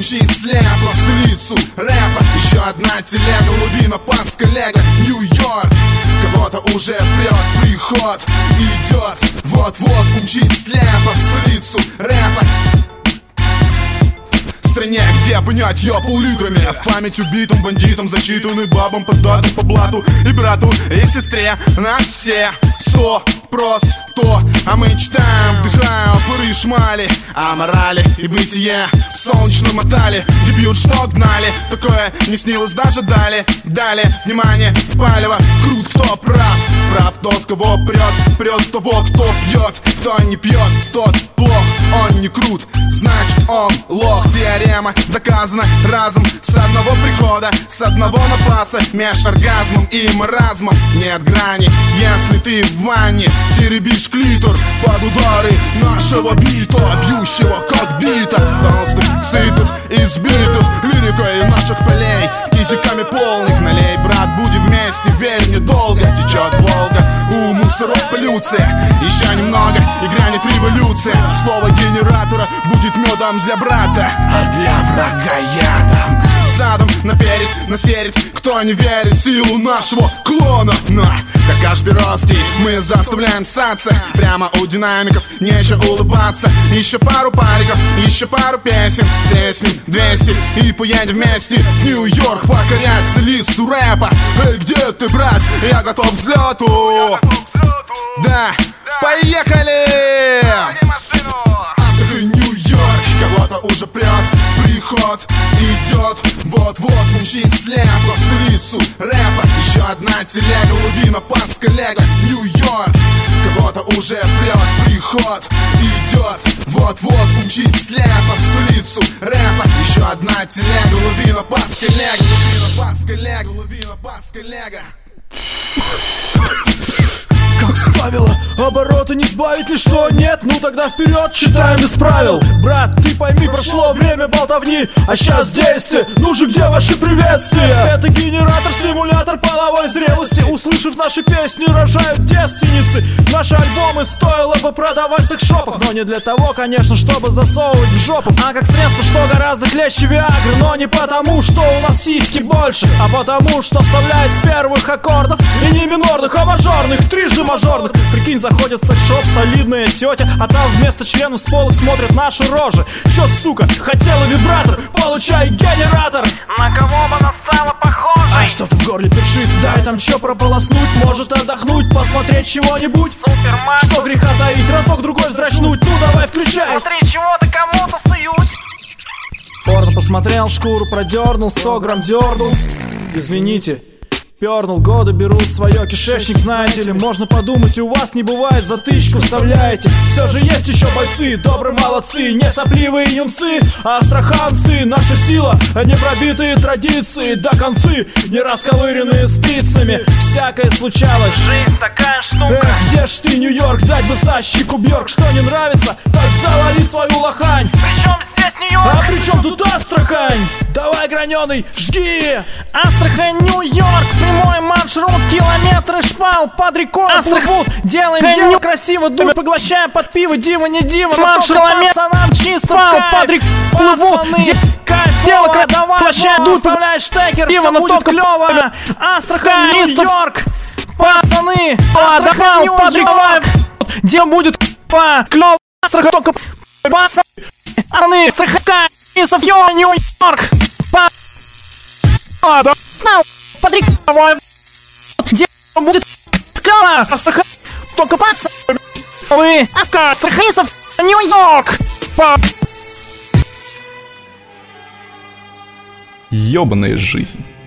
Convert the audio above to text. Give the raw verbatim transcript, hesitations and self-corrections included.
мчит слепо в столицу рэпа. Еще одна телега, лавина пас коллега. Нью-Йорк, кого-то уже прет приход, идет, вот-вот умчит слепо в столицу рэпа. В стране, где понять ее пол-литрами, в память убитым бандитам, зачитанный бабам под датом по блату и брату, и сестре. Нас все сто просто, а мы читаем, вдыхаем пыры и шмали о морали и бытие в солнечном мотале, где бьют, что гнали. Такое не снилось даже дали. Дали, внимание, палево, крут, кто прав. Прав тот, кого прет, прет того, кто пьет. Кто не пьет, тот плох, он не крут, значит он лох. Теорема доказана разом с одного прихода, с одного напаса. Меж оргазмом и маразмом нет грани. Если ты в ванне теребишь клитор под удары нашего бита, бьющего как бита, толстых, сытых, избитых лирикой наших полей, кизиками полных налей. Брат, будем вместе, верь мне, долго течет Волга. У мусоров полюция, еще немного и грянет революция. Слово генератора будет медом для брата, а для врага ядом. Садом наперед насерит, кто не верит в силу нашего клона. Но, как Ашпировский, мы заставляем статься прямо у динамиков, нечего улыбаться. Еще пару париков, еще пару песен, песни двести, и поедем вместе в Нью-Йорк покорять столицу рэпа. Эй, где ты, брат? Я готов к взлету. Да, поехали! Нью-Йорк, кого-то уже прет приход, идет, вот-вот умчит слепо в столицу рэпа. Еще одна телега, лавина пас коллега. Нью-Йорк, кого-то уже прет приход, идет, вот-вот умчит слепо в столицу рэпа. Еще одна телега, лавина пас коллега. Лавина пас коллега, лавина пас коллега. Как ставила, обороты не сбавить ли что? Нет, ну тогда вперед, читаем без правил. Брат, ты пойми, прошло время болтовни, а сейчас действие, ну же где ваши приветствия? Это генератор, стимулятор половой зрелости. Услышав наши песни, рожают девственницы. Наши альбомы стоило бы продавать в секс-шопах, но не для того, конечно, чтобы засовывать в жопу, а как средство, что гораздо клещи Виагры. Но не потому, что у нас сиськи больше, а потому, что вставляет с первых аккордов, и не минорных, а мажорных, трижды мажорных. Прикинь, заходит в секс-шоп солидная тетя, а там вместо членов с полок смотрят наши рожи. Чё, сука, хотела вибратор? Получай генератор. На кого бы она стала похожа? Ай, что-то в горле першит, дай там чё прополоснуть. Может отдохнуть, посмотреть чего-нибудь. Суперман. Что греха таить, разок-другой вздрачнуть. Ну давай, включай. Смотри, чего-то кому-то суют. Порно посмотрел, шкуру продернул, сто грамм дернул. Извините, пернул, годы берут свое, кишечник, знаете ли. Можно подумать, у вас не бывает, затычку вставляете. Все же есть еще бойцы, добрые молодцы, не сопливые юнцы, а астраханцы. Наша сила, не пробитые традиции, до концы, не расковыренные спицами. Всякое случалось. Жизнь такая штука. Эх, где ж ты, Нью-Йорк, дать бы защику Бьорк. Что не нравится, так завали свою лохань. Причем здесь Нью-Йорк? А при чем тут Астрахань? Давай, граненый, жги! Астрахань, Нью-Йорк, прямой маршрут, километры шпал под рекой плывут. Делаем дело красиво, дуй, поглощаем под пиво, диво, не диво. Маршрут пацанам чисто под рекой плывут. Дело кайфово, поглощаем, дуй, вставляешь штекер, все будет клево. Астрахань, Нью-Йорк, пацаны, Астрахань, Нью-Йорк, дело будет клево. Астрахань, только пацаны, Астрахань, Нью-Йорк, а, да, под рекой, где будет клёво, Астрахань, только пацаны, астраханистов, Нью-Йорк, по... Ёбаная жизнь.